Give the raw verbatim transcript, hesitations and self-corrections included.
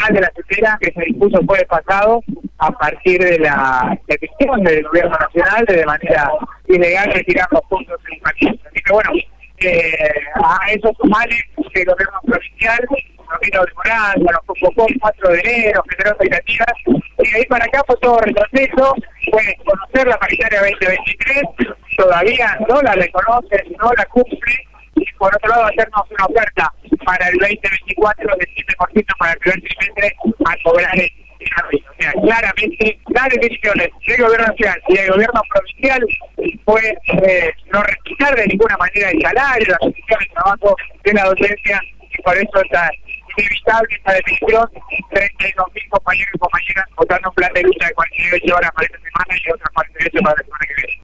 final de la tutela que se dispuso fue el pasado a partir de la decisión del gobierno nacional de, de manera ilegal retirar los puntos en el país. Así que bueno, eh, a esos sumales que el gobierno provincial no vino demorando, nos convocó el cuatro de enero, generó expectativas, y de ahí para acá fue todo retroceso, fue conocer la paritaria veinte veintitrés, todavía no la reconoce, no la cumple, y por otro lado hacernos una oferta para el veinte veinticuatro del siete por ciento para el primer trimestre a cobrar el abril. O sea, claramente las decisiones del gobierno nacional y del gobierno provincial fue eh, no respetar de ninguna manera el salario, las condiciones de trabajo de la docencia, y por eso está inevitable esta decisión. Treinta y dos mil compañeros y compañeras votando un plan de lucha de cuarenta y ocho horas para esta semana y otras cuarenta y ocho para la semana que viene.